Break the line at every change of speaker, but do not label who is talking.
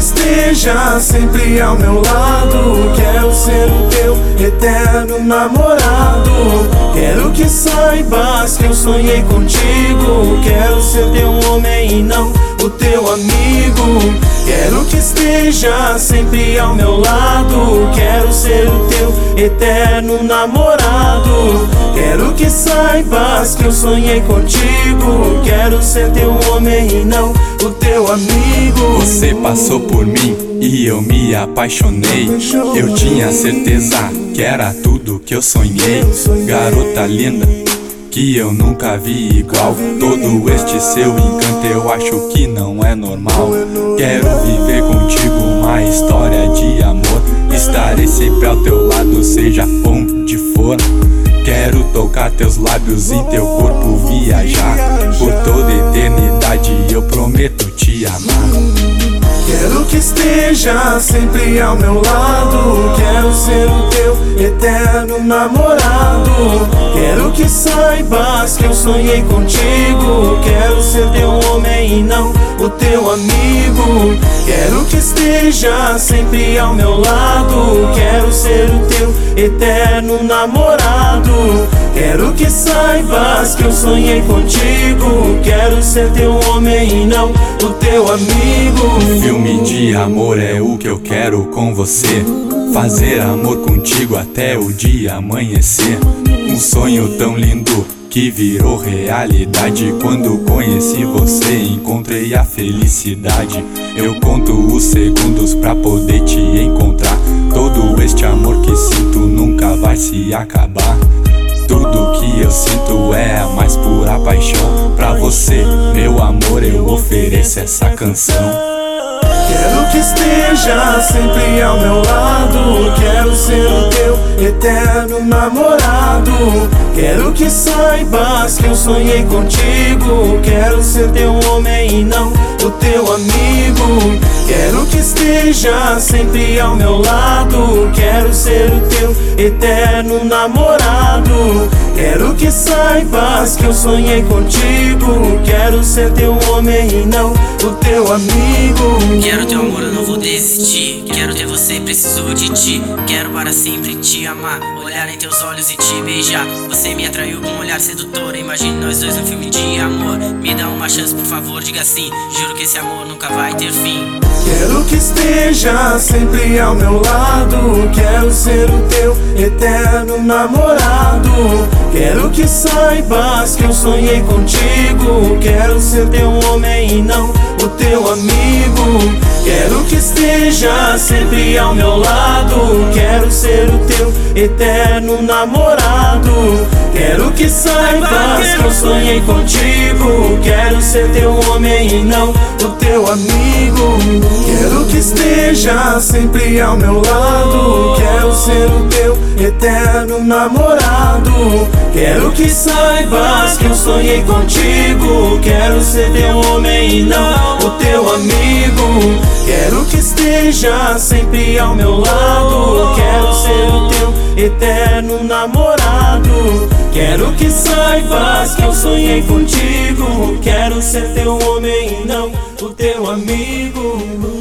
esteja sempre ao meu lado. Quero ser o teu eterno namorado. Quero que saibas que eu sonhei contigo. Quero ser teu homem e não o teu amigo. Quero que esteja sempre ao meu lado. Quero ser o teu eterno namorado. Quero que saibas que eu sonhei contigo. Quero ser teu homem e não o teu amigo.
Você passou por mim e eu me apaixonei. Eu tinha certeza que era tudo que eu sonhei. Garota linda, que eu nunca vi igual. Todo este seu encanto eu acho que não é normal. Quero viver contigo uma história de amor. Estarei sempre ao teu lado, seja onde for. Quero tocar teus lábios e teu corpo viajar. Por toda eternidade eu prometo te amar.
Quero que esteja sempre ao meu lado. Quero ser o teu eterno namorado. Quero que saibas que eu sonhei contigo. Quero ser teu homem e não o teu amigo. Quero que esteja sempre ao meu lado. Quero ser o teu eterno namorado. Quero que saibas que eu sonhei contigo. Quero ser teu homem e não o teu amigo.
Filme de amor é o que eu quero com você. Fazer amor contigo até o dia amanhecer. Um sonho tão lindo que virou realidade. Quando conheci você, encontrei a felicidade. Eu conto os segundos pra poder te encontrar. Todo este amor que sinto nunca vai se acabar. Tudo que eu sinto é a mais pura paixão. Pra você, meu amor, eu ofereço essa canção.
Quero que esteja sempre ao meu lado. Quero ser o teu eterno namorado. Quero que saibas que eu sonhei contigo. Quero ser teu homem e não o teu amigo. Quero que esteja sempre ao meu lado. Quero ser o teu eterno namorado. Quero que saibas que eu sonhei contigo. Quero ser teu homem e não o teu amigo.
Quero teu amor, eu não vou desistir. Quero ter você, preciso de ti. Quero para sempre te amar, olhar em teus olhos e te beijar. Você me atraiu com um olhar sedutor. Imagine nós dois num filme de amor. Me dá uma chance, por favor, diga sim. Juro que esse amor nunca vai ter fim.
Quero que esteja sempre ao meu lado. Quero ser o teu eterno namorado. Quero que saibas que eu sonhei contigo. Quero ser teu homem e não o teu amigo. Quero que esteja sempre ao meu lado. Quero ser o teu eterno namorado. Quero que saibas que eu sonhei contigo. Quero ser teu homem e não o teu amigo. Quero que esteja sempre ao meu lado. Quero ser o teu eterno namorado. Quero que saibas que eu sonhei contigo. Quero ser teu homem e não o teu amigo. Quero que esteja sempre ao meu lado. Quero ser o teu eterno namorado. Quero que saibas que eu sonhei contigo. Quero ser teu homem e não o teu amigo.